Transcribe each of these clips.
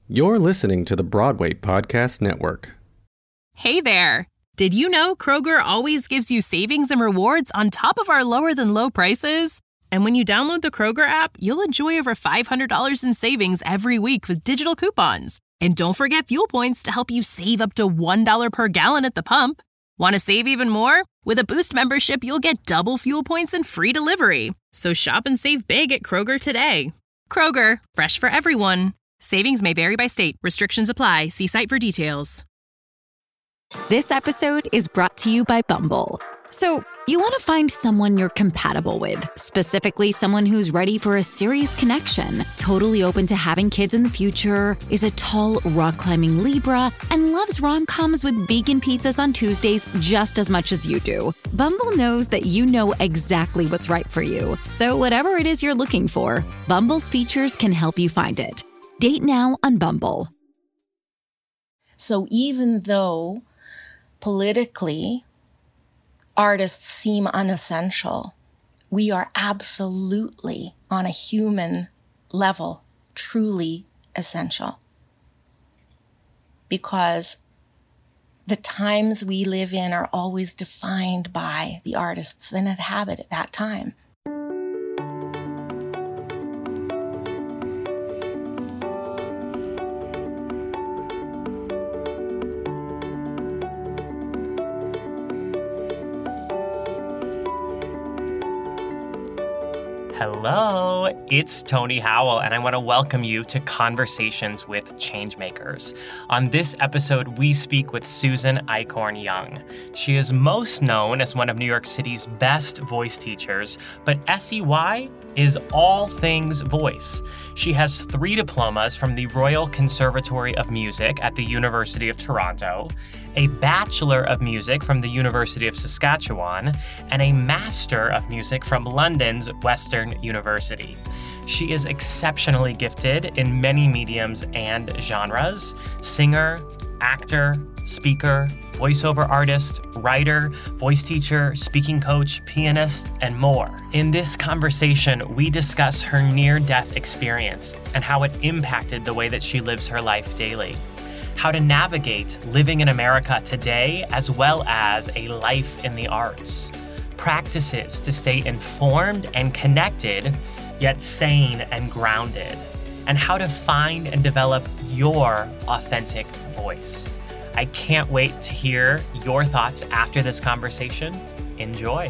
You're listening to the Broadway Podcast Network. Hey there! Did you know Kroger always gives you savings and rewards on top of our lower-than-low prices? And when you download the Kroger app, you'll enjoy over $500 in savings every week with digital coupons. And don't forget fuel points to help you save up to $1 per gallon at the pump. Want to save even more? With a Boost membership, you'll get double fuel points and free delivery. So shop and save big at Kroger today. Kroger, fresh for everyone. Savings may vary by state. Restrictions apply. See site for details. This episode is brought to you by Bumble. So, you want to find someone you're compatible with, specifically someone who's ready for a serious connection, totally open to having kids in the future, is a tall, rock-climbing Libra, and loves rom-coms with vegan pizzas on Tuesdays just as much as you do. Bumble knows that you know exactly what's right for you. So whatever it is you're looking for, Bumble's features can help you find it. Date now on Bumble. So even though politically artists seem unessential, we are absolutely, on a human level, truly essential. Because the times we live in are always defined by the artists that inhabit at that time. Hello, it's Tony Howell, and I want to welcome you to Conversations with Changemakers. On this episode, we speak with Susan Eichhorn Young. She is most known as one of New York City's best voice teachers, but SEY is all things voice. She has 3 diplomas from the Royal Conservatory of Music at the University of Toronto, a Bachelor of Music from the University of Saskatchewan, and a Master of Music from London's Western University. She is exceptionally gifted in many mediums and genres: singer, actor, speaker, voiceover artist, writer, voice teacher, speaking coach, pianist, and more. In this conversation, we discuss her near-death experience and how it impacted the way that she lives her life daily, how to navigate living in America today, as well as a life in the arts, practices to stay informed and connected, yet sane and grounded, and how to find and develop your authentic voice. I can't wait to hear your thoughts after this conversation. Enjoy.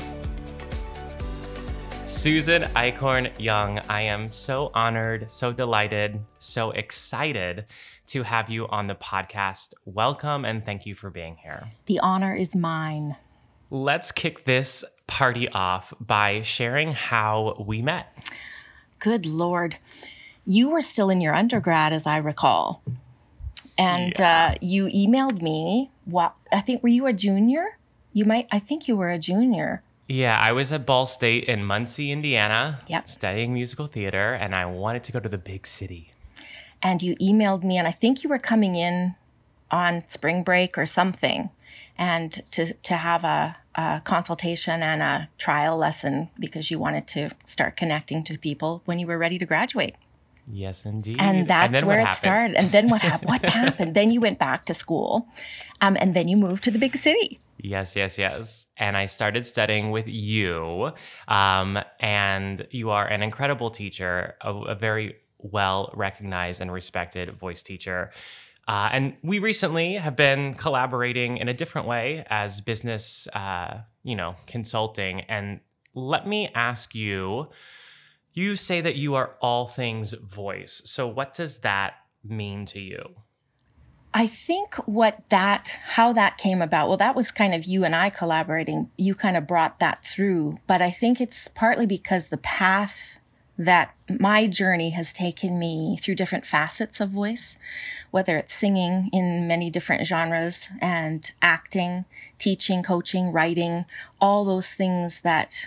Susan Eichhorn Young, I am so honored, so delighted, so excited to have you on the podcast. Welcome and thank you for being here. The honor is mine. Let's kick this party off by sharing how we met. Good Lord. You were still in your undergrad, as I recall. And you emailed me. What I think, were you a junior? I think you were a junior. Yeah, I was at Ball State in Muncie, Indiana, Yep. studying musical theater, and I wanted to go to the big city. And you emailed me, and I think you were coming in on spring break or something, and to have a consultation and a trial lesson because you wanted to start connecting to people when you were ready to graduate. Yes, indeed. And that's where it started. And then what happened? What happened? Then you went back to school, and then you moved to the big city. Yes. And I started studying with you, and you are an incredible teacher, a very well-recognized and respected voice teacher. And we recently have been collaborating in a different way as business, consulting. And let me ask you, you say that you are all things voice. So what does that mean to you? I think how that came about, well, that was kind of you and I collaborating. You kind of brought that through. But I think it's partly because the path that my journey has taken me through different facets of voice, whether it's singing in many different genres and acting, teaching, coaching, writing, all those things that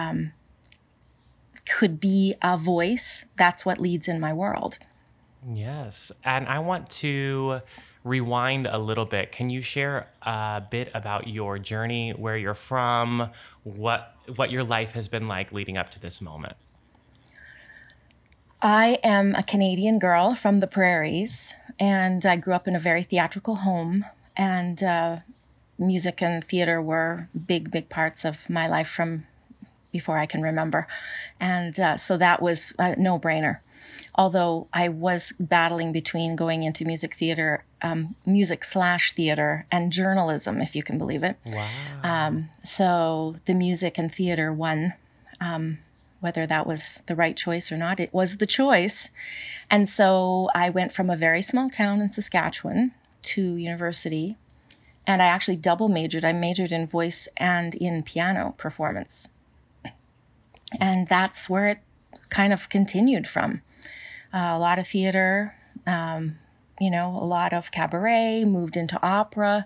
could be a voice. That's what leads in my world. Yes. And I want to rewind a little bit. Can you share a bit about your journey, where you're from, what your life has been like leading up to this moment? I am a Canadian girl from the prairies, And I grew up in a very theatrical home, and music and theater were big parts of my life from before I can remember. And so that was a no-brainer. Although I was battling between going into music theater, music/theater, and journalism, if you can believe it. Wow. So the music and theater won. Whether that was the right choice or not, it was the choice. And so I went from a very small town in Saskatchewan to university, and I actually double majored. I majored in voice and in piano performance. And that's where it kind of continued from. A lot of theater, a lot of cabaret, moved into opera,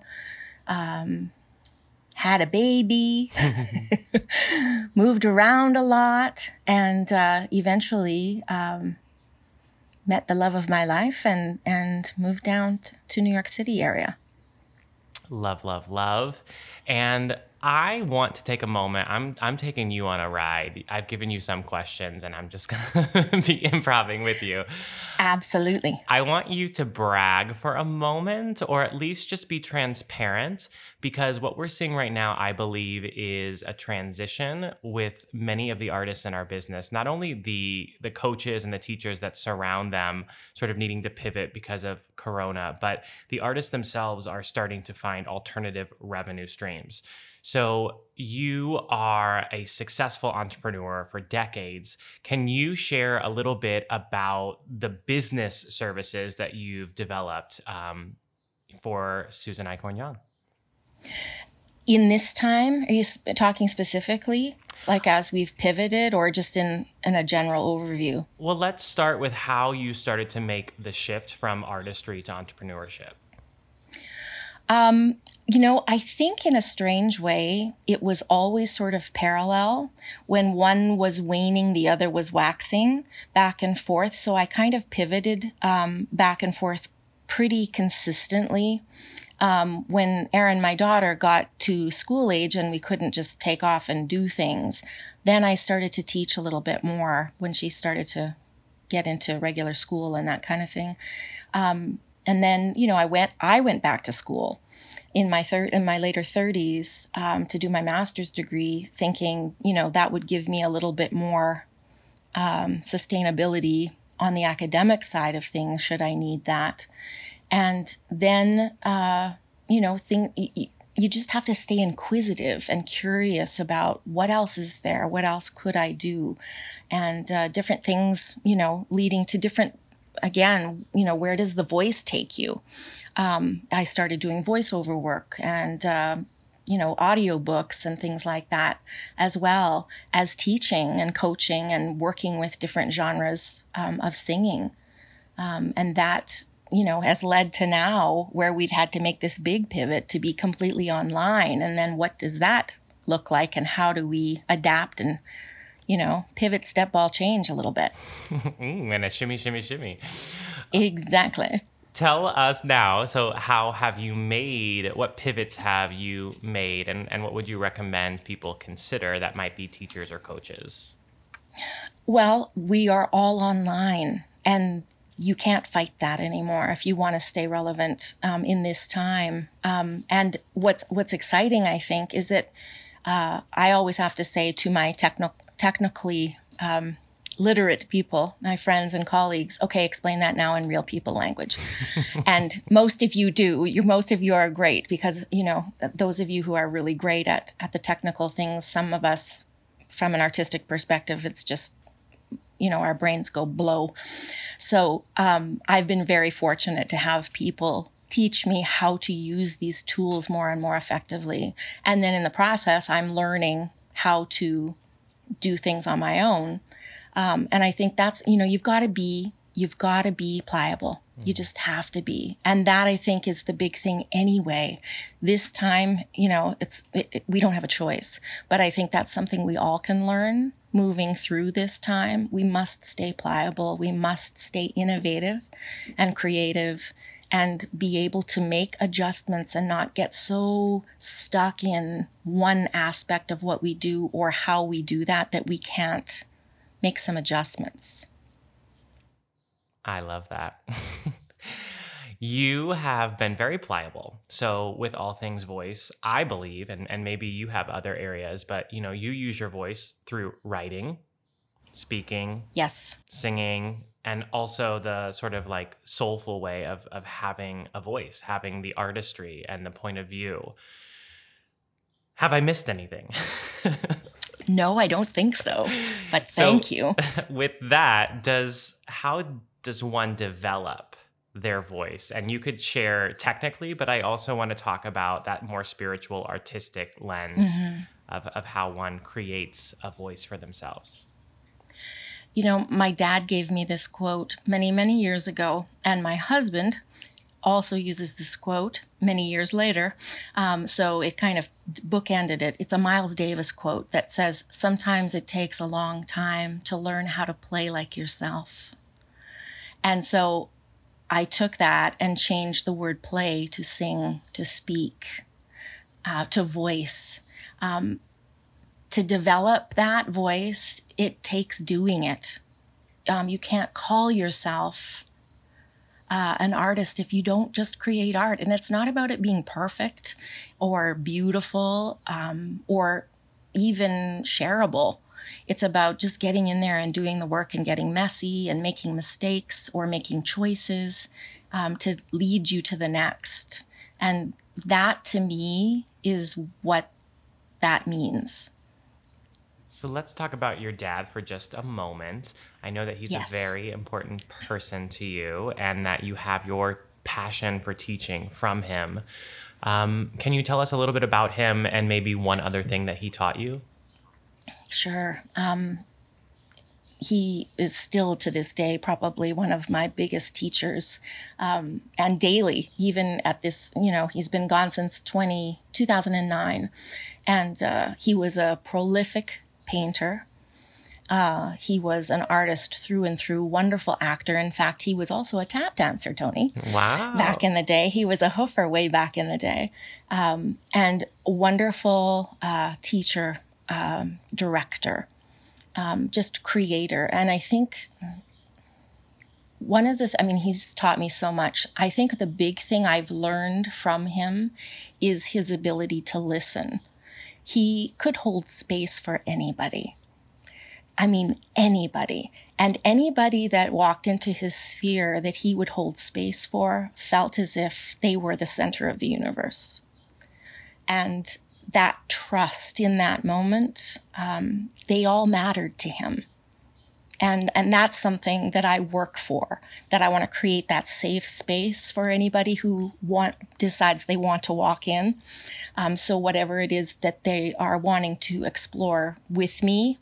had a baby, moved around a lot, and eventually met the love of my life and moved down to New York City area. Love. And I want to take a moment. I'm taking you on a ride. I've given you some questions, and I'm just going to be improvising with you. Absolutely. I want you to brag for a moment, or at least just be transparent, because what we're seeing right now, I believe, is a transition with many of the artists in our business. Not only the coaches and the teachers that surround them sort of needing to pivot because of Corona, but the artists themselves are starting to find alternative revenue streams. So you are a successful entrepreneur for decades. Can you share a little bit about the business services that you've developed for Susan Eichhorn-Young? In this time, are you talking specifically, like as we've pivoted, or just in a general overview? Well, let's start with how you started to make the shift from artistry to entrepreneurship. I think in a strange way, it was always sort of parallel. When one was waning, the other was waxing back and forth. So I kind of pivoted back and forth pretty consistently. When Erin, my daughter, got to school age and we couldn't just take off and do things, then I started to teach a little bit more when she started to get into regular school and that kind of thing. And then, I went back to school in my later 30s to do my master's degree, thinking, that would give me a little bit more sustainability on the academic side of things, should I need that. And then, you just have to stay inquisitive and curious about what else is there, what else could I do, and different things, leading to different. Again, where does the voice take you? I started doing voiceover work and, audiobooks and things like that, as well as teaching and coaching and working with different genres of singing. And that, has led to now where we've had to make this big pivot to be completely online. And then what does that look like, and how do we adapt and pivot, step, ball, change a little bit. And a shimmy, shimmy, shimmy. Exactly. Tell us now, so what pivots have you made, and what would you recommend people consider that might be teachers or coaches? Well, we are all online, and you can't fight that anymore if you want to stay relevant in this time. And what's exciting, I think, is that I always have to say to my technically literate people, my friends and colleagues, okay, explain that now in real people language. And most of you do. Most of you are great because, those of you who are really great at the technical things, some of us from an artistic perspective, it's just, our brains go blow. So I've been very fortunate to have people teach me how to use these tools more and more effectively. And then in the process, I'm learning how to do things on my own. And I think that's, you've got to be pliable. You just have to be. And that, I think, is the big thing anyway. This time, we don't have a choice. But I think that's something we all can learn moving through this time. We must stay pliable. We must stay innovative and creative and be able to make adjustments and not get so stuck in one aspect of what we do or how we do that we can't make some adjustments. I love that. You have been very pliable. So with all things voice, I believe, and maybe you have other areas, but you use your voice through writing, speaking, Yes. singing, and also the sort of like soulful way of having a voice, having the artistry and the point of view. Have I missed anything? No, I don't think so. But thank you. With that, how does one develop their voice? And you could share technically, but I also want to talk about that more spiritual, artistic lens of how one creates a voice for themselves. My dad gave me this quote many, many years ago, and my husband also uses this quote many years later. So it kind of bookended it. It's a Miles Davis quote that says, "Sometimes it takes a long time to learn how to play like yourself." And so I took that and changed the word play to sing, to speak, to voice. To develop that voice, it takes doing it. You can't call yourself an artist if you don't just create art. And it's not about it being perfect or beautiful or even shareable. It's about just getting in there and doing the work and getting messy and making mistakes or making choices to lead you to the next. And that, to me, is what that means. So let's talk about your dad for just a moment. I know that he's Yes. a very important person to you and that you have your passion for teaching from him. Can you tell us a little bit about him and maybe one other thing that he taught you? Sure. He is still to this day probably one of my biggest teachers, and daily, even at this, he's been gone since 2009, and he was a prolific painter. He was an artist through and through, wonderful actor. In fact, he was also a tap dancer, Tony. Wow. Back in the day. He was a hoofer way back in the day. And wonderful teacher, director, just creator. And I think he's taught me so much. I think the big thing I've learned from him is his ability to listen. He could hold space for anybody. Anybody. And anybody that walked into his sphere that he would hold space for felt as if they were the center of the universe. And that trust in that moment, they all mattered to him. And that's something that I work for, that I want to create that safe space for anybody who decides they want to walk in. So whatever it is that they are wanting to explore with me,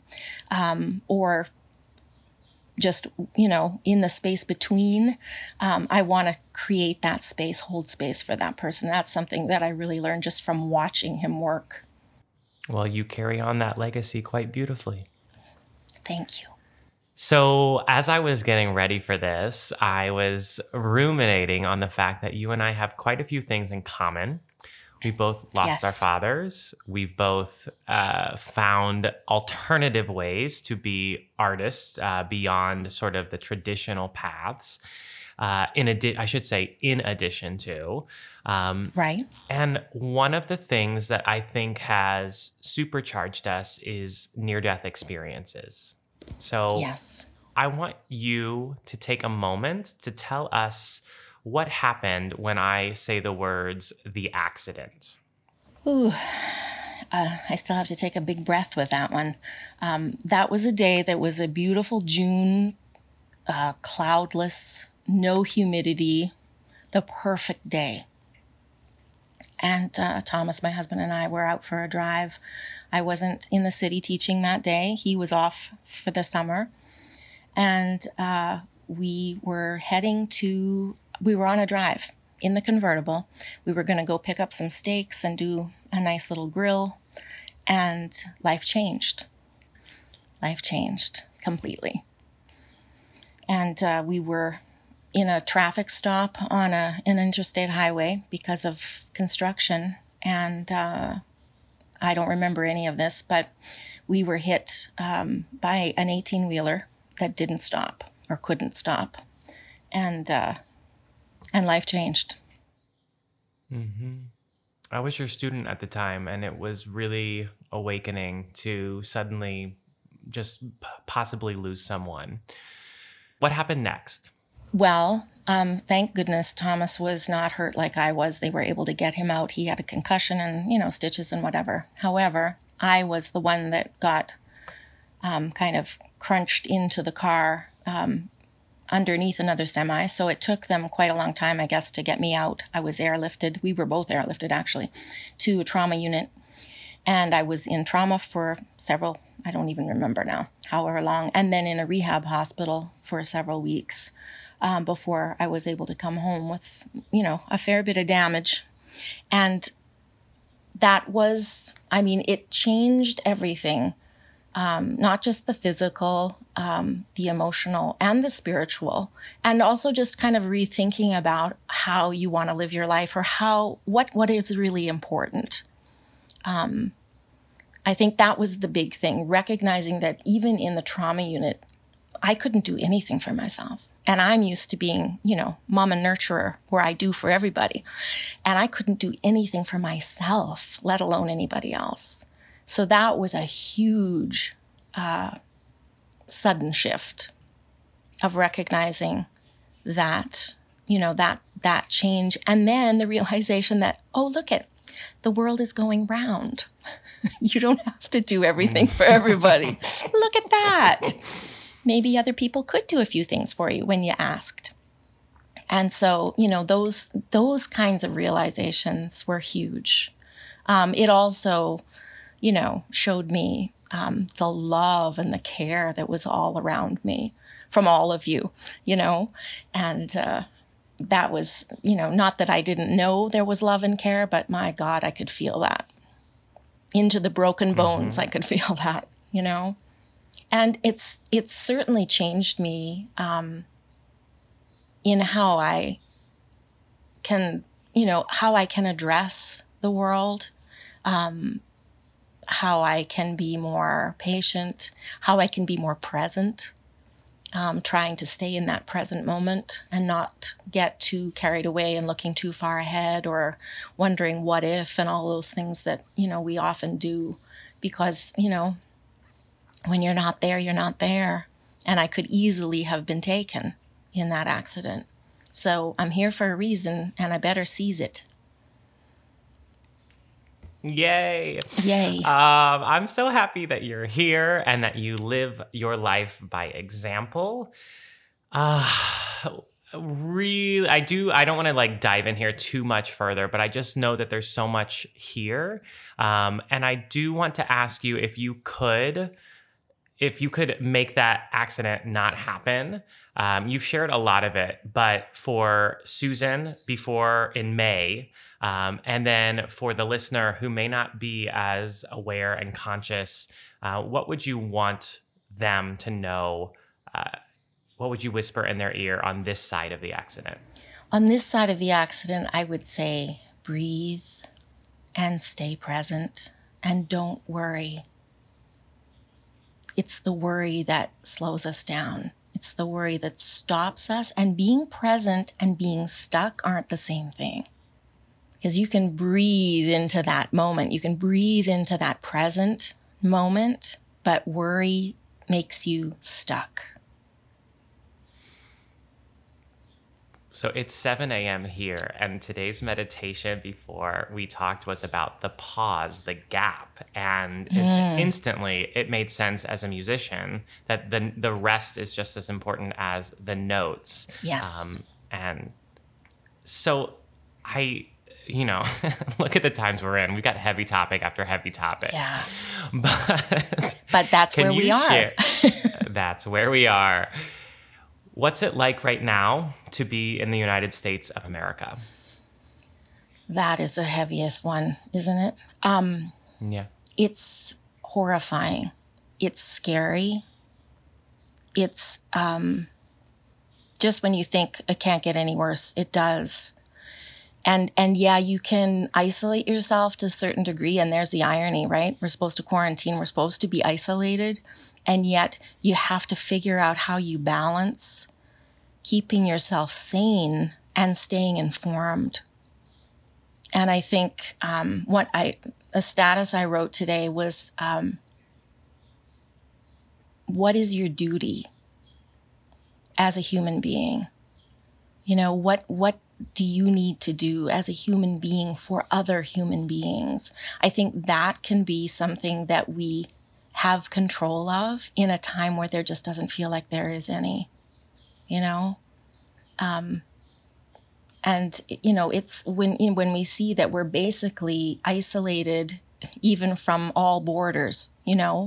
or just, in the space between, I want to create that space, hold space for that person. That's something that I really learned just from watching him work. Well, you carry on that legacy quite beautifully. Thank you. So as I was getting ready for this, I was ruminating on the fact that you and I have quite a few things in common. We both lost our fathers. We've both found alternative ways to be artists beyond sort of the traditional paths. In addition to. Right. And one of the things that I think has supercharged us is near-death experiences. So yes. I want you to take a moment to tell us what happened when I say the words, the accident. Ooh, I still have to take a big breath with that one. That was a day that was a beautiful June, cloudless, no humidity, the perfect day. And Thomas, my husband, and I were out for a drive. I wasn't in the city teaching that day. He was off for the summer. And we were on a drive in the convertible. We were going to go pick up some steaks and do a nice little grill. And life changed. Life changed completely. And we were in a traffic stop on an interstate highway because of construction. And I don't remember any of this, but we were hit by an 18-wheeler that didn't stop or couldn't stop. And and life changed. Mm-hmm. I was your student at the time, and it was really awakening to suddenly just possibly lose someone. What happened next? Well, thank goodness Thomas was not hurt like I was. They were able to get him out. He had a concussion and, stitches and whatever. However, I was the one that got kind of crunched into the car underneath another semi. So it took them quite a long time, I guess, to get me out. I was airlifted. We were both airlifted, actually, to a trauma unit. And I was in trauma for several, I don't even remember now, however long, and then in a rehab hospital for several weeks before I was able to come home with, a fair bit of damage. And that was, it changed everything, not just the physical, the emotional, and the spiritual, and also just kind of rethinking about how you want to live your life or what is really important. I think that was the big thing, recognizing that even in the trauma unit, I couldn't do anything for myself. And I'm used to being, mom and nurturer, where I do for everybody. And I couldn't do anything for myself, let alone anybody else. So that was a huge, sudden shift of recognizing that, that change. And then the realization that, the world is going round. You don't have to do everything for everybody. Look at that. Maybe other people could do a few things for you when you asked. And so, those kinds of realizations were huge. It also, showed me the love and the care that was all around me from all of you, and that was, not that I didn't know there was love and care, but my God, I could feel that. Into the broken bones, I could feel that, And it's certainly changed me in how I can, how I can address the world, how I can be more patient, how I can be more present, trying to stay in that present moment and not get too carried away and looking too far ahead or wondering what if and all those things that, we often do because, when you're not there, you're not there. And I could easily have been taken in that accident. So I'm here for a reason and I better seize it. Yay. Yay. I'm so happy that you're here and that you live your life by example. Really, I don't want to dive in here too much further, but I just know that there's so much here. And I do want to ask you if you could make that accident not happen. You've shared a lot of it, but for Susan before in May, and then for the listener who may not be as aware and conscious, what would you want them to know? What would you whisper in their ear on this side of the accident? On this side of the accident, I would say breathe and stay present and don't worry. It's the worry that slows us down. It's the worry that stops us, and being present and being stuck aren't the same thing. Because you can breathe into that moment. You can breathe into that present moment, but worry makes you stuck. So it's 7 a.m. here, and today's meditation before we talked was about the pause, the gap, and instantly it made sense as a musician that the rest is just as important as the notes. Yes. And so look at the times we're in. We've got heavy topic after heavy topic. Yeah. But that's where we are. That's where we are. What's it like right now to be in the United States of America? That is the heaviest one, isn't it? Yeah. It's horrifying. It's scary. It's just when you think it can't get any worse, it does. And yeah, you can isolate yourself to a certain degree, and there's the irony, right? We're supposed to quarantine, we're supposed to be isolated, and yet you have to figure out how you balance keeping yourself sane and staying informed. And I think a status I wrote today was, what is your duty as a human being? You know, what do you need to do as a human being for other human beings? I think that can be something that we have control of in a time where there just doesn't feel like there is any, you know? And, you know, it's when we see that we're basically isolated even from all borders, you know,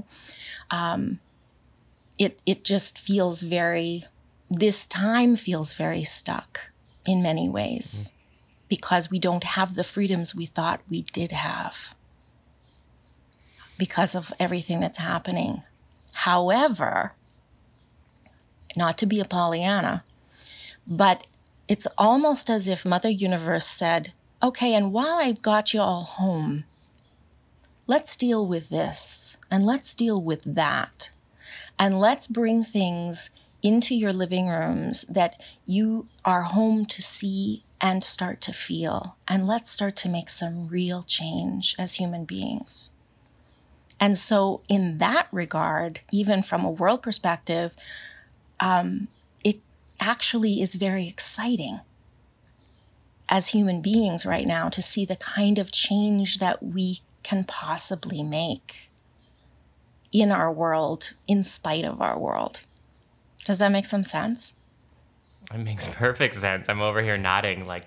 it just feels this time feels very stuck in many ways because we don't have the freedoms we thought we did have because of everything that's happening. However, not to be a Pollyanna, but it's almost as if Mother Universe said, okay, and while I've got you all home, let's deal with this and let's deal with that. And let's bring things into your living rooms that you are home to see and start to feel. And let's start to make some real change as human beings. And so in that regard, even from a world perspective, it actually is very exciting as human beings right now to see the kind of change that we can possibly make in our world, in spite of our world. Does that make some sense? It makes perfect sense. I'm over here nodding like...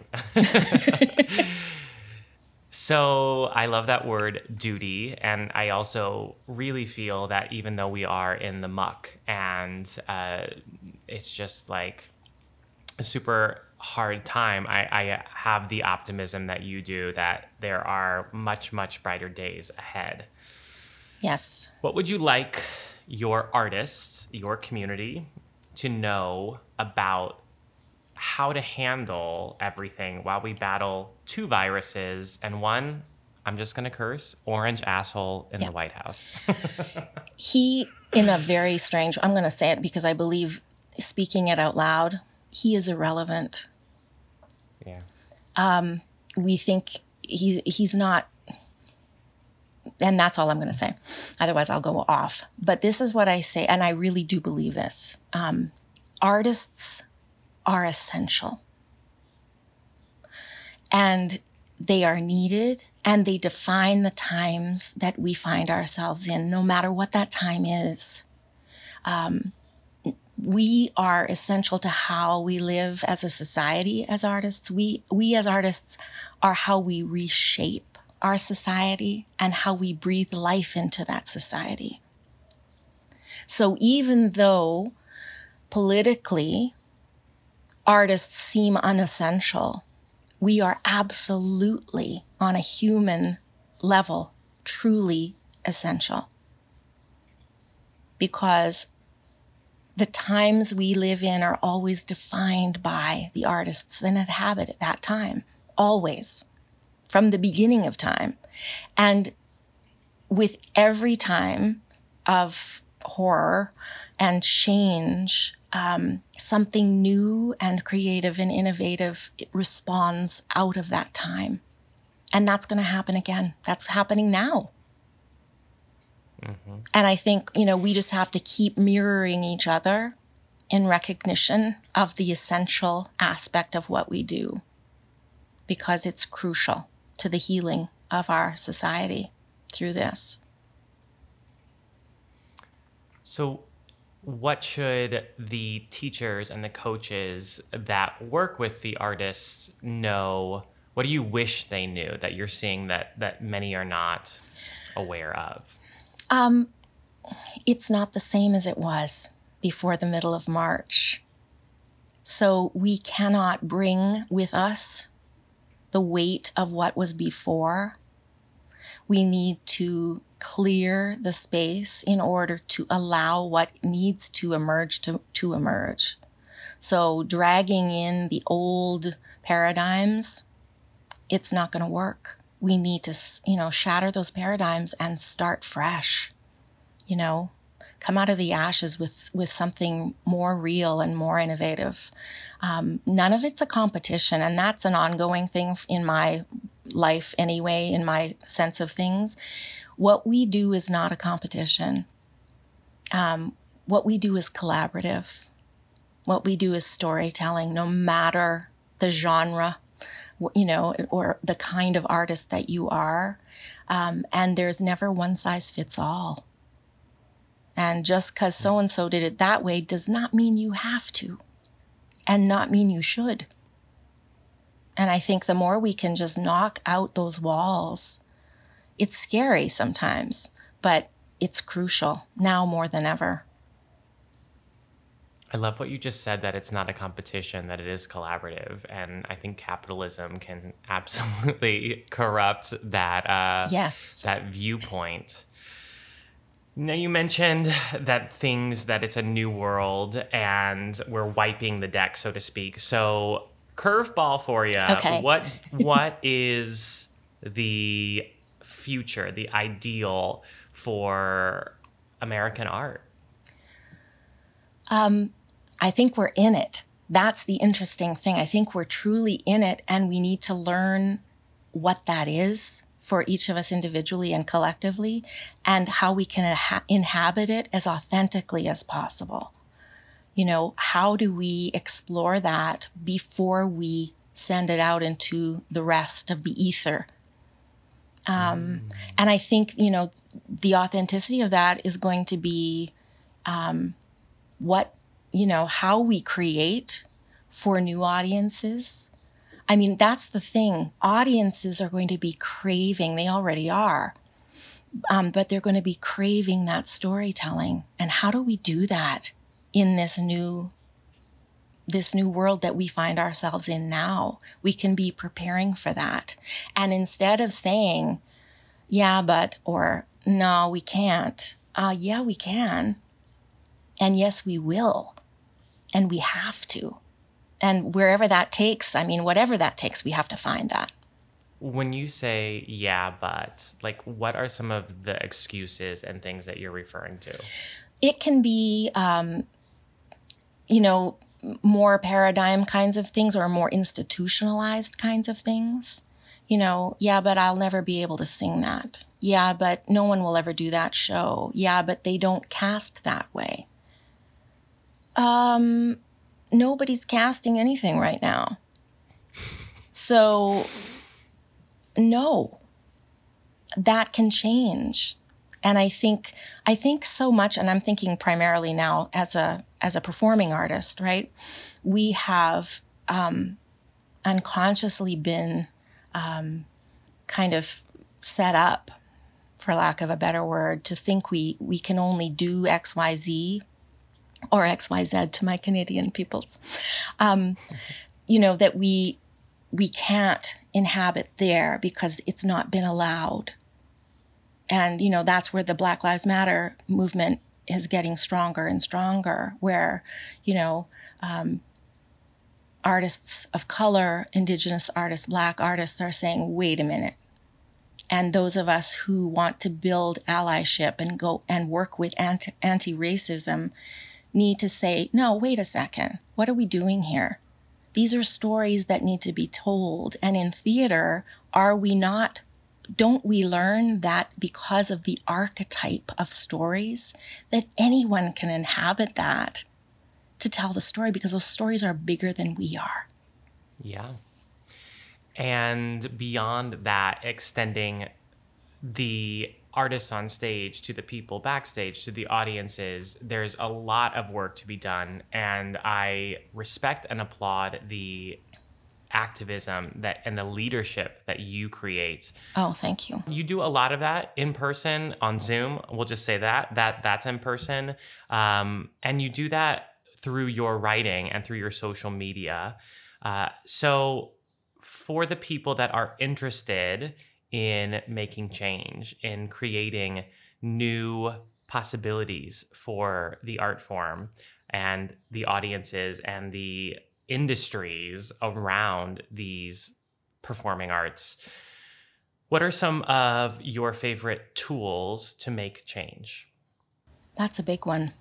So I love that word duty. And I also really feel that even though we are in the muck and it's just like a super hard time, I have the optimism that you do that there are much, much brighter days ahead. Yes. What would you like your artists, your community, to know about how to handle everything while we battle two viruses and one, I'm just going to curse, orange asshole in the White House? He, in a very strange, I'm going to say it because I believe speaking it out loud, he is irrelevant. Yeah. We think he's not, and that's all I'm going to say. Otherwise, I'll go off. But this is what I say, and I really do believe this. Artists are essential. And they are needed, and they define the times that we find ourselves in, no matter what that time is. We are essential to how we live as a society as artists. We as artists are how we reshape our society and how we breathe life into that society. So even though politically artists seem unessential, we are absolutely, on a human level, truly essential. Because the times we live in are always defined by the artists that inhabit at that time, always, from the beginning of time. And with every time of horror and change, something new and creative and innovative responds out of that time. And that's going to happen again. That's happening now. Mm-hmm. And I think, we just have to keep mirroring each other in recognition of the essential aspect of what we do, because it's crucial to the healing of our society through this. So what should the teachers and the coaches that work with the artists know? What do you wish they knew that you're seeing that many are not aware of? It's not the same as it was before the middle of March. So we cannot bring with us the weight of what was before. We need to clear the space in order to allow what needs to emerge to emerge. So dragging in the old paradigms, it's not going to work. We need to, shatter those paradigms and start fresh, come out of the ashes with something more real and more innovative. None of it's a competition, and that's an ongoing thing in my life anyway, in my sense of things. What we do is not a competition. What we do is collaborative. What we do is storytelling, no matter the genre, or the kind of artist that you are. And there's never one size fits all. And just because so-and-so did it that way does not mean you have to, and not mean you should. And I think the more we can just knock out those walls, it's scary sometimes, but it's crucial now more than ever. I love what you just said, that it's not a competition, that it is collaborative. And I think capitalism can absolutely corrupt that, that viewpoint. Now, you mentioned that it's a new world and we're wiping the deck, so to speak. So curveball for you. Okay. What is the future, the ideal for American art? I think we're in it. That's the interesting thing. I think we're truly in it, and we need to learn what that is for each of us individually and collectively, and how we can inhabit it as authentically as possible. How do we explore that before we send it out into the rest of the ether? And I think, the authenticity of that is going to be how we create for new audiences. I mean, that's the thing. Audiences are going to be craving, they already are, but they're going to be craving that storytelling. And how do we do that in this new world that we find ourselves in now? We can be preparing for that. And instead of saying, yeah, but, or no, we can't. Yeah, we can. And yes, we will. And we have to. And wherever that takes, whatever that takes, we have to find that. When you say, yeah, but, what are some of the excuses and things that you're referring to? It can be, more paradigm kinds of things, or more institutionalized kinds of things. Yeah, but I'll never be able to sing that. Yeah, but no one will ever do that show. Yeah, but they don't cast that way. Nobody's casting anything right now. So, no, that can change. And I think so much, and I'm thinking primarily now as a performing artist, right? We have unconsciously been kind of set up, for lack of a better word, to think we can only do X, Y, Z, or XYZ to my Canadian peoples, that we can't inhabit there because it's not been allowed. And, that's where the Black Lives Matter movement is getting stronger and stronger, where, artists of color, Indigenous artists, Black artists are saying, wait a minute. And those of us who want to build allyship and go and work with anti-racism need to say, no, wait a second. What are we doing here? These are stories that need to be told. And in theater, don't we learn that because of the archetype of stories, that anyone can inhabit that to tell the story, because those stories are bigger than we are. Yeah. And beyond that, extending the artists on stage to the people backstage, to the audiences, there's a lot of work to be done. And I respect and applaud the activism and the leadership that you create. Oh, thank you. You do a lot of that in person on Zoom. We'll just say that's in person. And you do that through your writing and through your social media. So for the people that are interested in making change, in creating new possibilities for the art form and the audiences and the industries around these performing arts, what are some of your favorite tools to make change? That's a big one.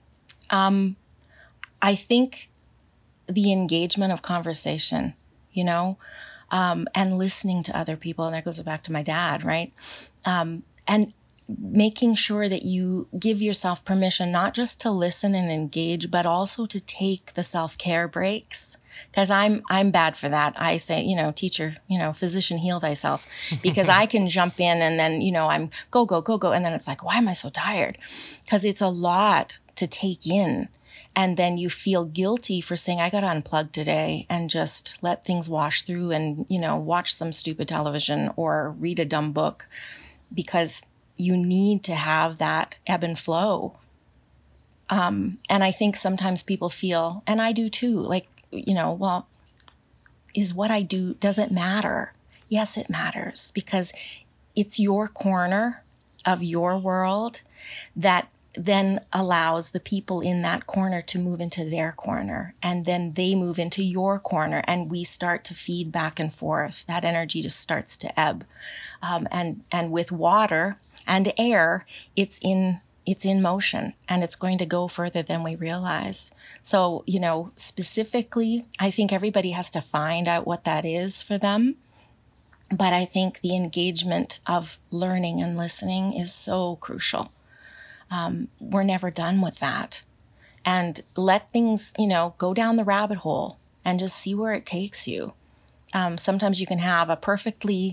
I think the engagement of conversation, and listening to other people, and that goes back to my dad, right? And making sure that you give yourself permission, not just to listen and engage, but also to take the self-care breaks. Because I'm bad for that. I say, teacher, physician, heal thyself. Because I can jump in and then, I'm go. And then it's like, why am I so tired? Because it's a lot to take in. And then you feel guilty for saying, I got to unplug today and just let things wash through and, watch some stupid television or read a dumb book, because you need to have that ebb and flow. And I think sometimes people feel, and I do too, like, well, is what I do, does it matter? Yes, it matters, because it's your corner of your world that then allows the people in that corner to move into their corner, and then they move into your corner, and we start to feed back and forth. That energy just starts to ebb. And with water and air, it's in motion, and it's going to go further than we realize. So, specifically, I think everybody has to find out what that is for them. But I think the engagement of learning and listening is so crucial. We're never done with that. And let things, go down the rabbit hole and just see where it takes you. Sometimes you can have a perfectly,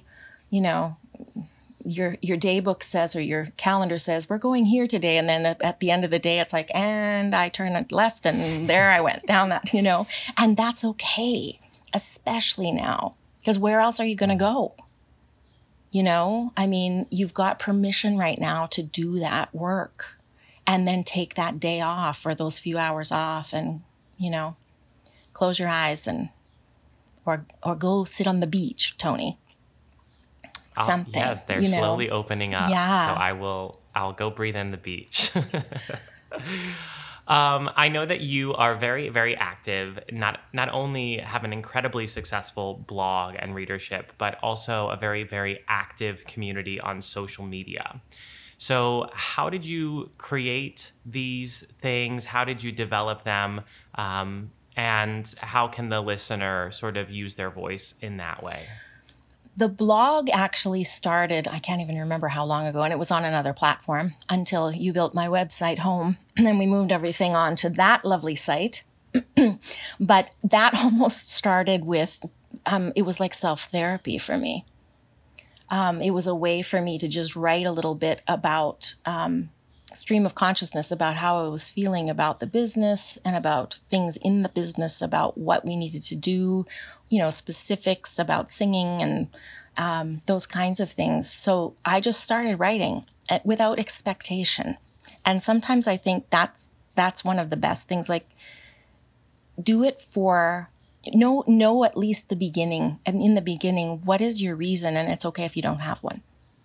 your day book says, or your calendar says, we're going here today. And then at the end of the day, it's like, and I turned left and there I went down that, and that's okay, especially now, because where else are you going to go? You've got permission right now to do that work, and then take that day off or those few hours off and, close your eyes or go sit on the beach, Tony. Something. Yes, they're slowly opening up. Yeah. So I'll go breathe in the beach. I know that you are very, very active, not only have an incredibly successful blog and readership, but also a very, very active community on social media. So how did you create these things? How did you develop them? And how can the listener sort of use their voice in that way? The blog actually started, I can't even remember how long ago, and it was on another platform until you built my website home. And then we moved everything on to that lovely site. But that almost started with, it was like self-therapy for me. It was a way for me to just write a little bit about stream of consciousness, about how I was feeling about the business and about things in the business, about what we needed to do, specifics about singing and those kinds of things. So I just started writing without expectation. And sometimes I think that's one of the best things, like do it for, know at least the beginning. And in the beginning, what is your reason? And it's okay if you don't have one,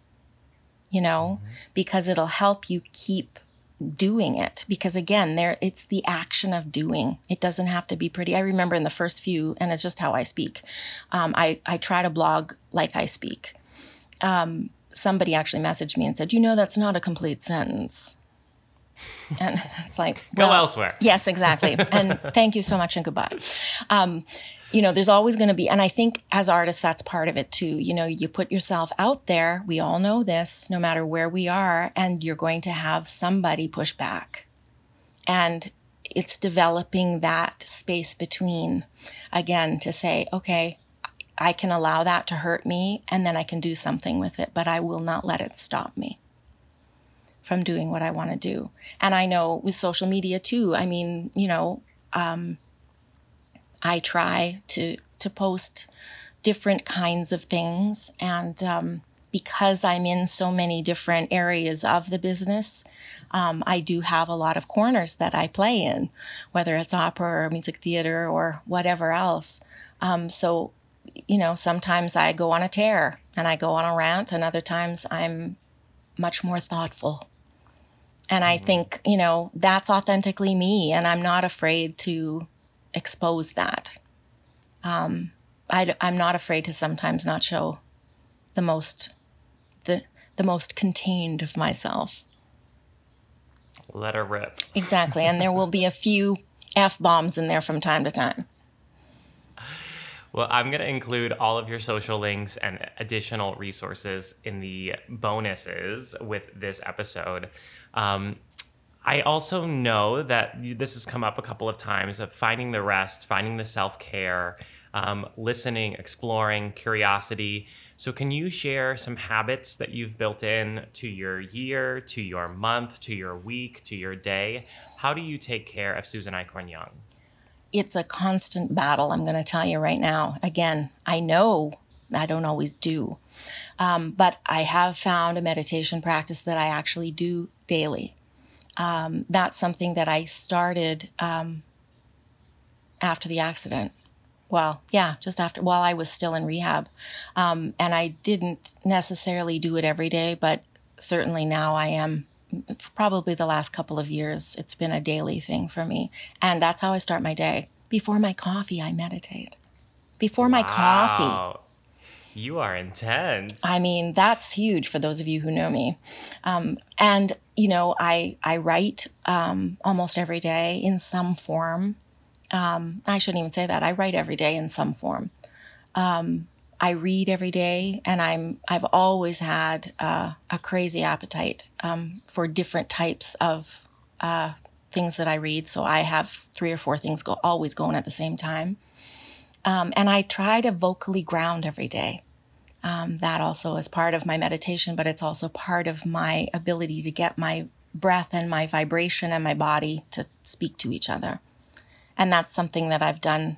because it'll help you keep doing it. Because again, it's the action of doing. It doesn't have to be pretty. I remember in the first few, and it's just how I speak. I try to blog like I speak. Somebody actually messaged me and said, that's not a complete sentence. And it's like, go elsewhere. Yes, exactly. And thank you so much and goodbye. There's always going to be, and I think as artists, that's part of it too. You put yourself out there. We all know this, no matter where we are, and you're going to have somebody push back. And it's developing that space between, again, to say, okay, I can allow that to hurt me, and then I can do something with it, but I will not let it stop me from doing what I want to do. And I know with social media too, I try to post different kinds of things. And because I'm in so many different areas of the business, I do have a lot of corners that I play in, whether it's opera or music theater or whatever else. So sometimes I go on a tear and I go on a rant, and other times I'm much more thoughtful. And I think, that's authentically me, and I'm not afraid to expose that. I'm not afraid to sometimes not show the most contained of myself. Let her rip. Exactly. And there will be a few F-bombs in there from time to time. Well, I'm going to include all of your social links and additional resources in the bonuses with this episode. I also know that this has come up a couple of times of finding the rest, finding the self-care, listening, exploring, curiosity. So can you share some habits that you've built in to your year, to your month, to your week, to your day? How do you take care of Susan Eichhorn Young? It's a constant battle, I'm going to tell you right now. Again, I know I don't always do, but I have found a meditation practice that I actually do daily. That's something that I started after the accident. Well, yeah, just after, while I was still in rehab. And I didn't necessarily do it every day, but certainly now I am. Probably the last couple of years, it's been a daily thing for me. And that's how I start my day. Before my coffee, I meditate. Before my coffee. You are intense. I mean, that's huge for those of you who know me. And, you know, I write almost every day in some form. I shouldn't even say that. I write every day in some form. I read every day, and I've always had a crazy appetite for different types of things that I read. So I have 3 or 4 things always going at the same time. And I try to vocally ground every day. That also is part of my meditation, but it's also part of my ability to get my breath and my vibration and my body to speak to each other. And that's something that I've done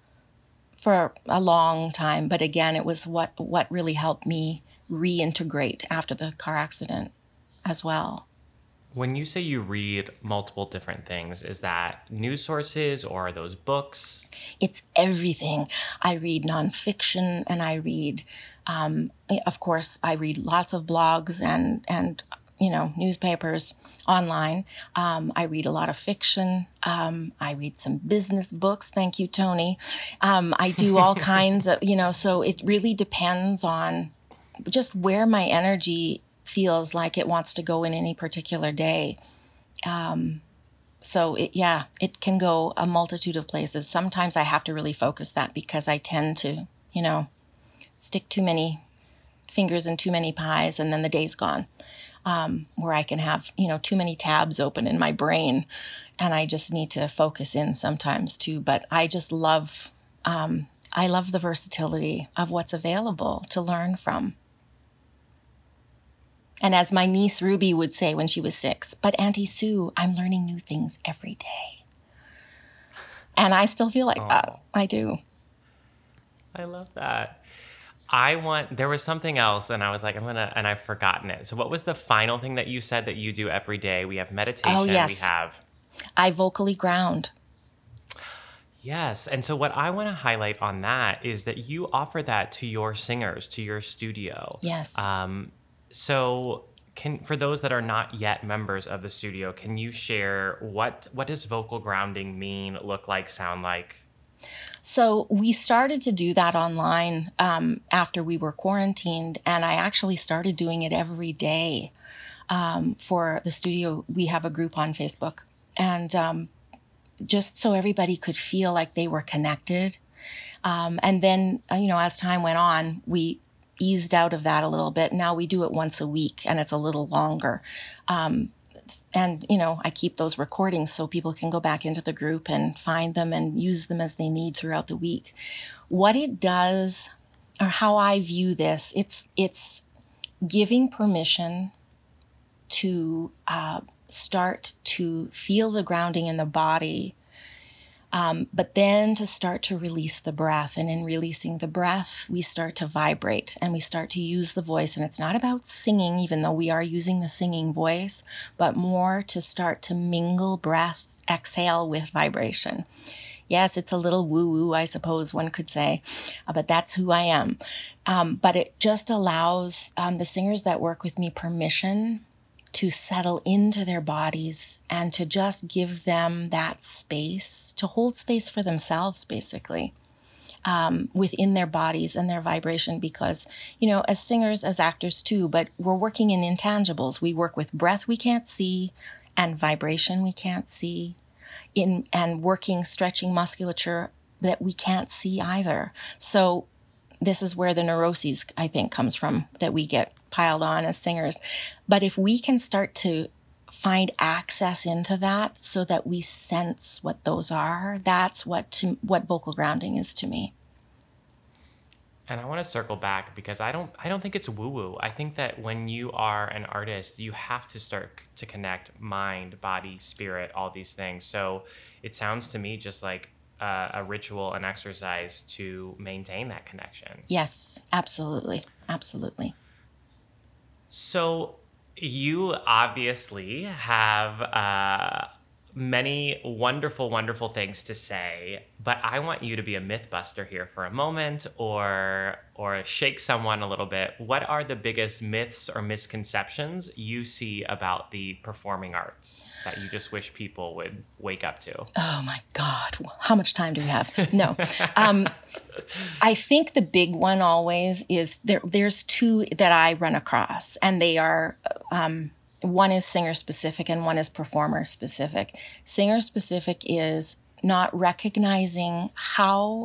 for a long time. But again, it was what really helped me reintegrate after the car accident as well. When you say you read multiple different things, is that news sources or are those books? It's everything. I read nonfiction, and I read, of course, I read lots of blogs and you know, newspapers online. I read a lot of fiction. I read some business books. Thank you, Tony. I do all kinds of, you know, so it really depends on just where my energy feels like it wants to go in any particular day. So it can go a multitude of places. Sometimes I have to really focus that because I tend to, you know, stick too many fingers in too many pies, and then the day's gone. Where I can have, you know, too many tabs open in my brain, and I just need to focus in sometimes too. But I just love, I love the versatility of what's available to learn from. And as my niece Ruby would say when she was 6, but Auntie Sue, I'm learning new things every day. And I still feel like that. I do. I love that. There was something else, and I was like, and I've forgotten it. So what was the final thing that you said that you do every day? We have meditation. Oh, yes. I vocally ground. Yes. And so what I want to highlight on that is that you offer that to your singers, to your studio. Yes. So for those that are not yet members of the studio, can you share what does vocal grounding mean, look like, sound like? So we started to do that online after we were quarantined, and I actually started doing it every day for the studio. We have a group on Facebook, and just so everybody could feel like they were connected. And then, you know, as time went on, we eased out of that a little bit. Now we do it once a week, and it's a little longer. And, you know, I keep those recordings so people can go back into the group and find them and use them as they need throughout the week. What it does, or how I view this, it's giving permission to start to feel the grounding in the body, but then to start to release the breath. And in releasing the breath, we start to vibrate and we start to use the voice. And it's not about singing, even though we are using the singing voice, but more to start to mingle breath, exhale with vibration. Yes, it's a little woo-woo, I suppose one could say, but that's who I am. But it just allows the singers that work with me permission to settle into their bodies and to just give them that space, to hold space for themselves, basically, within their bodies and their vibration. Because, you know, as singers, as actors too, but we're working in intangibles. We work with breath we can't see and vibration we can't see, and working, stretching musculature that we can't see either. So this is where the neuroses, I think, comes from, that we get piled on as singers. But if we can start to find access into that so that we sense what those are, that's what vocal grounding is to me. And I want to circle back because I don't think it's woo-woo. I think that when you are an artist, you have to start to connect mind, body, spirit, all these things. So it sounds to me just like a ritual, an exercise to maintain that connection. Yes, absolutely. Absolutely. So you obviously have many wonderful, wonderful things to say, but I want you to be a mythbuster here for a moment, or shake someone a little bit. What are the biggest myths or misconceptions you see about the performing arts that you just wish people would wake up to? Oh my God, how much time do we have? No. I think the big one always is there's two that I run across, and they are one is singer specific and one is performer specific. Singer specific is not recognizing how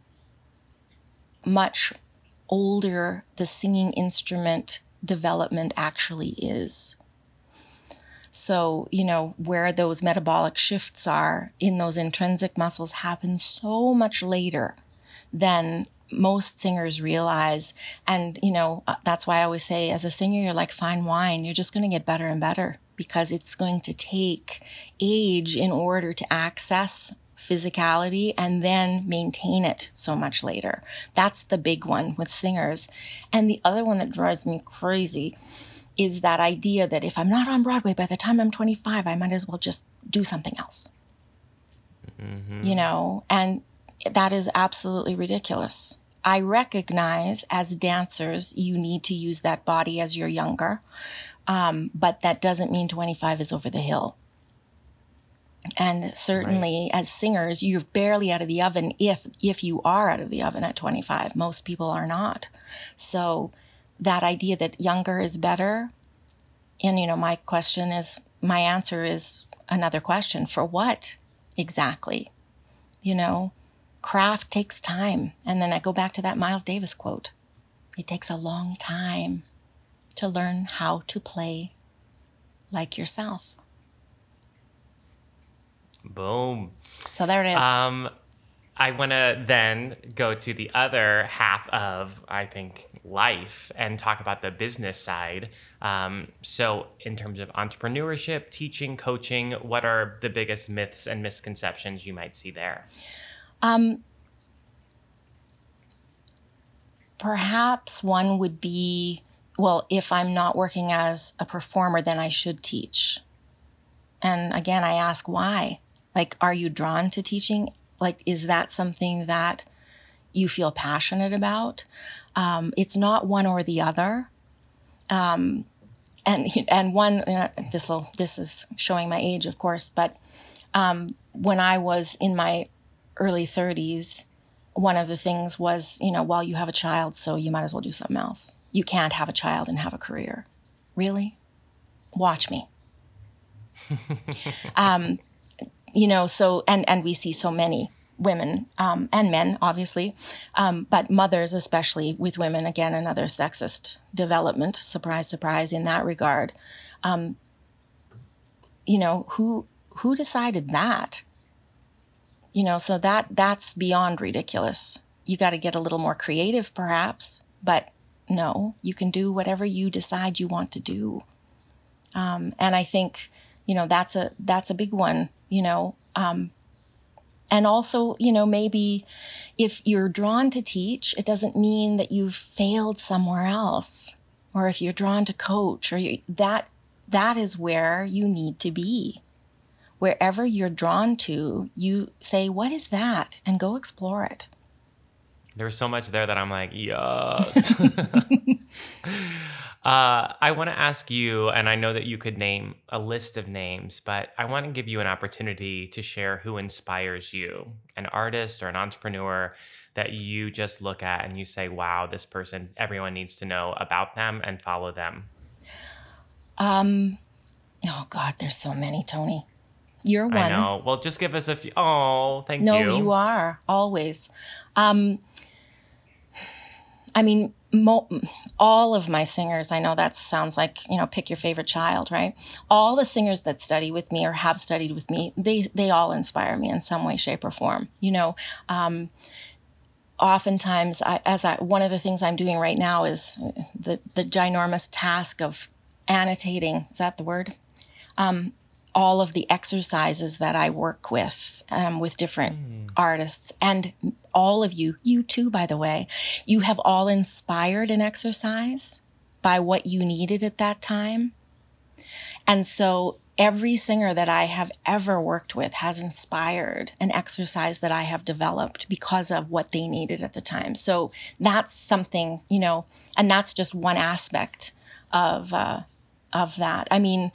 much older the singing instrument development actually is. So, where those metabolic shifts are in those intrinsic muscles happen so much later than most singers realize. And, that's why I always say, as a singer, you're like fine wine. You're just going to get better and better, because it's going to take age in order to access physicality and then maintain it so much later. That's the big one with singers. And the other one that drives me crazy is that idea that if I'm not on Broadway by the time I'm 25, I might as well just do something else. Mm-hmm. And that is absolutely ridiculous. I recognize as dancers, you need to use that body as you're younger. But that doesn't mean 25 is over the hill. And certainly as singers, you're barely out of the oven if you are out of the oven at 25. Most people are not. So that idea that younger is better, and my answer is another question. For what exactly? Craft takes time. And then I go back to that Miles Davis quote. It takes a long time to learn how to play like yourself. Boom. So there it is. I want to then go to the other half of, I think, life and talk about the business side. So in terms of entrepreneurship, teaching, coaching, what are the biggest myths and misconceptions you might see there? Perhaps one would be, well, if I'm not working as a performer, then I should teach. And again, I ask why. Like, are you drawn to teaching? Like, is that something that you feel passionate about? It's not one or the other. And one, this is showing my age, of course, but when I was in my early 30s, one of the things was, well, you have a child, so you might as well do something else. You can't have a child and have a career. Really? Watch me. So, and we see so many women, and men, obviously, but mothers, especially with women, again, another sexist development, surprise, surprise, in that regard. Who decided that? So that's beyond ridiculous. You got to get a little more creative, perhaps, but no, you can do whatever you decide you want to do. And I think, that's a big one, and also, maybe if you're drawn to teach, it doesn't mean that you've failed somewhere else. Or if you're drawn to coach, or that is where you need to be. Wherever you're drawn to, you say, what is that? And go explore it. There's so much there that I'm like, yes. I want to ask you, and I know that you could name a list of names, but I want to give you an opportunity to share who inspires you, an artist or an entrepreneur that you just look at and you say, wow, this person, everyone needs to know about them and follow them. Oh God, there's so many, Tony. You're one. I know. Well, just give us a few. Oh, thank you. No, you are always. I mean, all of my singers, I know that sounds like, pick your favorite child, right? All the singers that study with me or have studied with me, they all inspire me in some way, shape, or form. Oftentimes, one of the things I'm doing right now is the ginormous task of annotating. Is that the word? All of the exercises that I work with different artists, and all of you too, by the way, you have all inspired an exercise by what you needed at that time. And so every singer that I have ever worked with has inspired an exercise that I have developed because of what they needed at the time. So that's something, and that's just one aspect of that. I mean,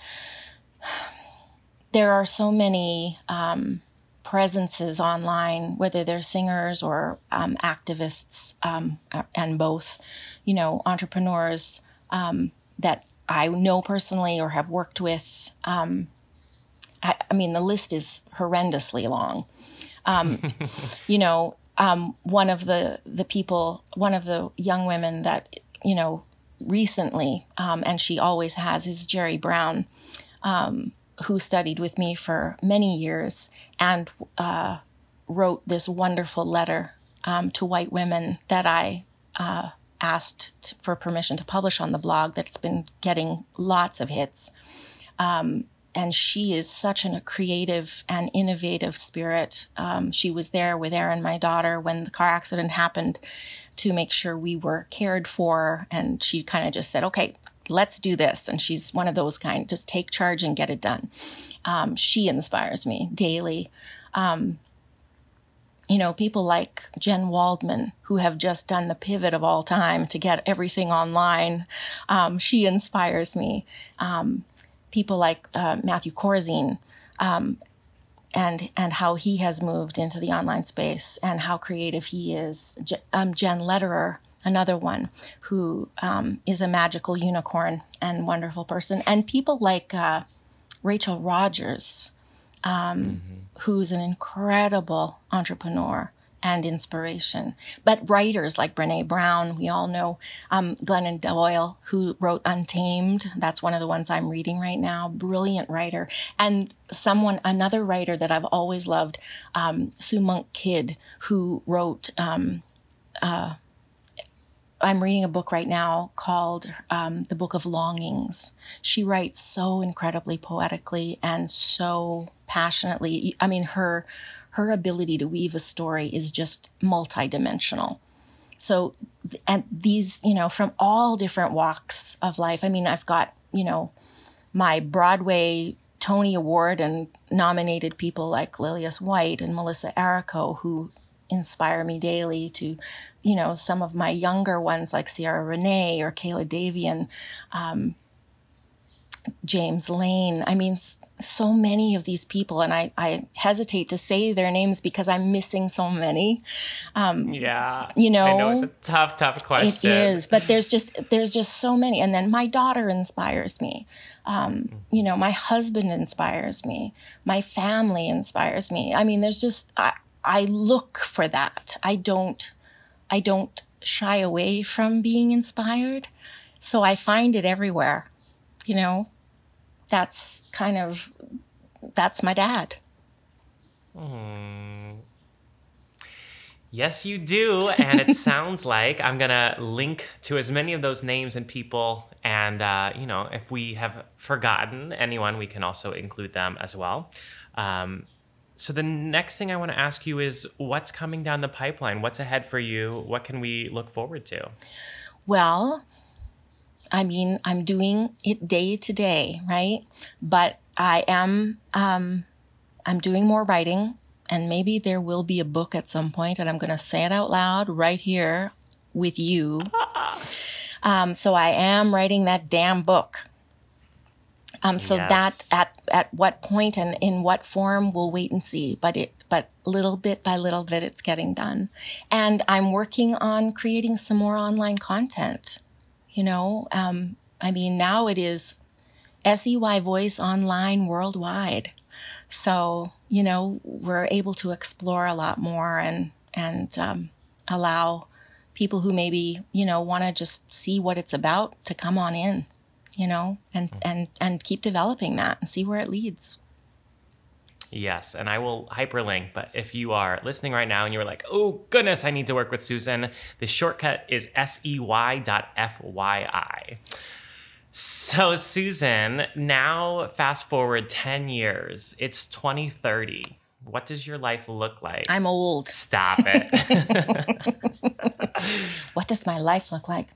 there are so many presences online, whether they're singers or activists, and both, entrepreneurs that I know personally or have worked with. I mean, the list is horrendously long. One of the young women that, recently, and she always has, is Jerry Brown, who studied with me for many years and wrote this wonderful letter to white women that I asked for permission to publish on the blog that's been getting lots of hits. And she is such a creative and innovative spirit. She was there with Erin, my daughter, when the car accident happened to make sure we were cared for. And she kind of just said, okay, let's do this. And she's one of those kind, just take charge and get it done. She inspires me daily. People like Jen Waldman, who have just done the pivot of all time to get everything online. She inspires me. People like Matthew Corzine, and how he has moved into the online space and how creative he is. Jen Lederer, another one who is a magical unicorn and wonderful person. And people like Rachel Rogers, who's an incredible entrepreneur and inspiration. But writers like Brene Brown, we all know, Glennon Doyle, who wrote Untamed. That's one of the ones I'm reading right now. Brilliant writer. And another writer that I've always loved, Sue Monk Kidd, who wrote, I'm reading a book right now called The Book of Longings. She writes so incredibly poetically and so passionately. I mean, her ability to weave a story is just multidimensional. So, and these, from all different walks of life. I mean, I've got, my Broadway Tony Award and nominated people like Lilias White and Melissa Errico, who inspire me daily, to, some of my younger ones like Sierra Renee or Kayla Davian, James Lane. I mean, so many of these people, and I hesitate to say their names because I'm missing so many. Yeah, I know it's a tough question. It is, but there's just so many. And then my daughter inspires me. My husband inspires me. My family inspires me. I mean, there's just I look for that. I don't shy away from being inspired, so I find it everywhere. That's my dad. Yes, you do. And it sounds like I'm going to link to as many of those names and people. And, if we have forgotten anyone, we can also include them as well. So the next thing I want to ask you is, what's coming down the pipeline? What's ahead for you? What can we look forward to? Well, I mean, I'm doing it day to day, right? But I am, I'm doing more writing, and maybe there will be a book at some point, and I'm going to say it out loud right here with you. So I am writing that damn book. So Yes. that at what point and in what form, we'll wait and see. But little bit by little bit, it's getting done. And I'm working on creating some more online content. I mean, now it is SEY Voice online worldwide. So, we're able to explore a lot more and allow people who maybe, want to just see what it's about to come on in, and keep developing that and see where it leads. Yes, and I will hyperlink, but if you are listening right now and you're like, oh goodness, I need to work with Susan, the shortcut is SEY.FYI. So Susan, now fast forward 10 years, it's 2030. What does your life look like? I'm old. Stop it. What does my life look like?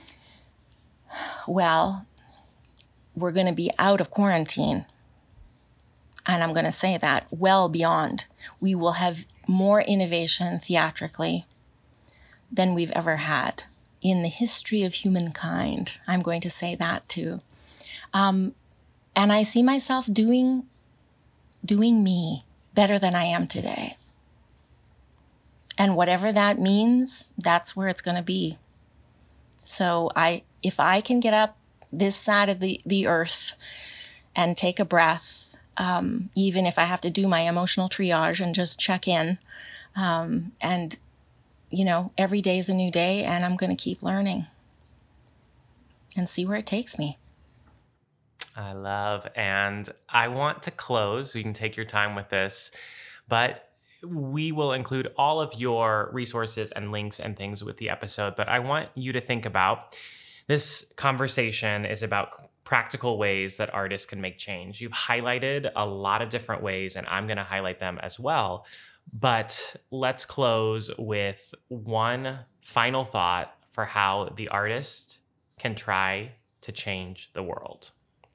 Well, we're going to be out of quarantine. And I'm going to say that well beyond. We will have more innovation theatrically than we've ever had in the history of humankind. I'm going to say that too. And I see myself doing me better than I am today. And whatever that means, that's where it's going to be. So if I can get up this side of the earth and take a breath, even if I have to do my emotional triage and just check in, and every day is a new day, and I'm going to keep learning and see where it takes me. I love, and I want to close. You can take your time with this, but we will include all of your resources and links and things with the episode. But I want you to think about this conversation is about practical ways that artists can make change. You've highlighted a lot of different ways, and I'm going to highlight them as well. But let's close with one final thought for how the artist can try to change the world.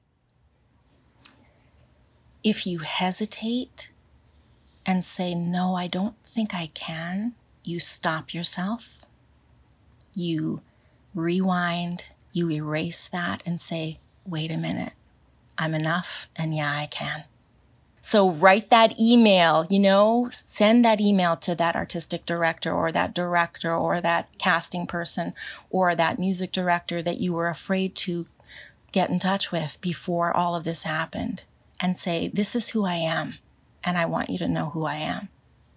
If you hesitate and say, no, I don't think I can, you stop yourself, you rewind, you erase that and say, wait a minute, I'm enough, and yeah, I can. So write that email, send that email to that artistic director or that casting person or that music director that you were afraid to get in touch with before all of this happened, and say, this is who I am, and I want you to know who I am.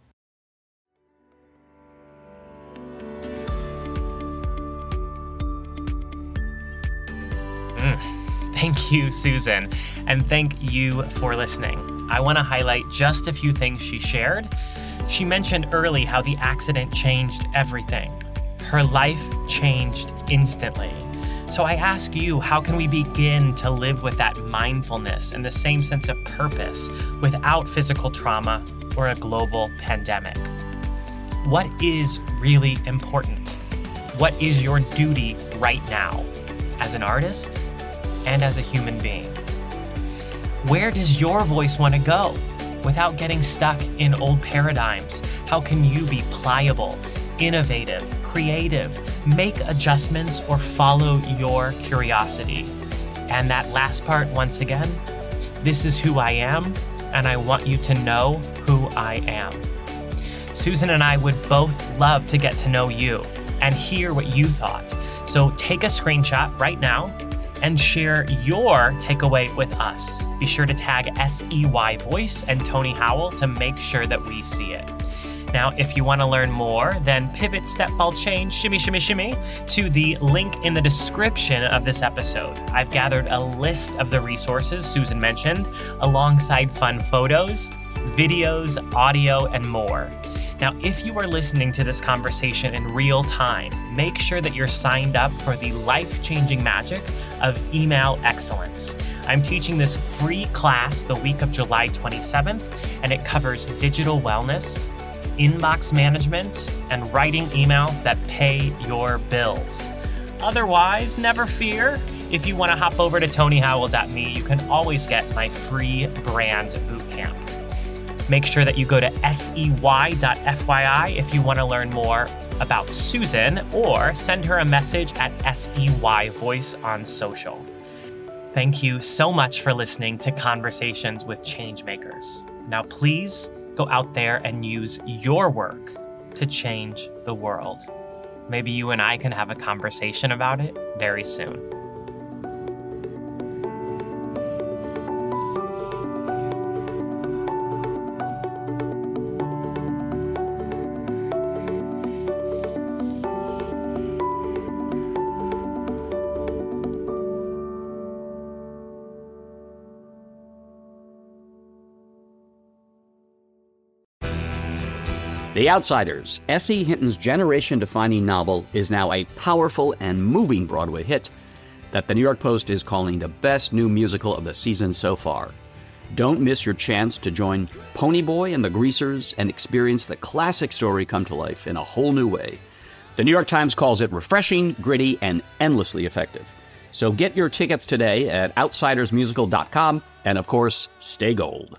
Thank you, Susan, and thank you for listening. I want to highlight just a few things she shared. She mentioned early how the accident changed everything. Her life changed instantly. So I ask you, how can we begin to live with that mindfulness and the same sense of purpose without physical trauma or a global pandemic? What is really important? What is your duty right now as an artist and as a human being? Where does your voice want to go without getting stuck in old paradigms? How can you be pliable, innovative, creative, make adjustments, or follow your curiosity? And that last part, once again, this is who I am, and I want you to know who I am. Susan and I would both love to get to know you and hear what you thought. So take a screenshot right now and share your takeaway with us. Be sure to tag SEY Voice and Tony Howell to make sure that we see it. Now, if you want to learn more, then pivot, step, ball, change, shimmy, shimmy, shimmy to the link in the description of this episode. I've gathered a list of the resources Susan mentioned, alongside fun photos, videos, audio, and more. Now, if you are listening to this conversation in real time, make sure that you're signed up for the life-changing magic of email excellence. I'm teaching this free class the week of July 27th, and it covers digital wellness, inbox management, and writing emails that pay your bills. Otherwise, never fear. If you want to hop over to tonyhowell.me, you can always get my free brand bootcamp. Make sure that you go to sey.fyi if you want to learn more about Susan, or send her a message at SEY Voice on social. Thank you so much for listening to Conversations with Changemakers. Now, please go out there and use your work to change the world. Maybe you and I can have a conversation about it very soon. The Outsiders, S.E. Hinton's generation-defining novel, is now a powerful and moving Broadway hit that the New York Post is calling the best new musical of the season so far. Don't miss your chance to join Ponyboy and the Greasers and experience the classic story come to life in a whole new way. The New York Times calls it refreshing, gritty, and endlessly effective. So get your tickets today at outsidersmusical.com, and of course, stay gold.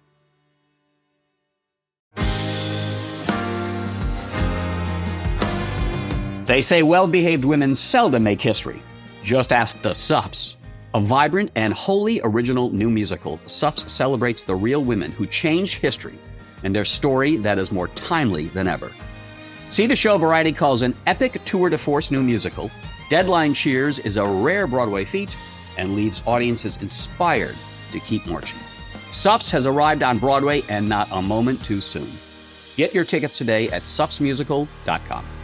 They say well-behaved women seldom make history. Just ask the Suffs. A vibrant and wholly original new musical, Suffs celebrates the real women who changed history and their story that is more timely than ever. See the show Variety calls an epic tour de force new musical. Deadline cheers is a rare Broadway feat and leaves audiences inspired to keep marching. Suffs has arrived on Broadway and not a moment too soon. Get your tickets today at suffsmusical.com.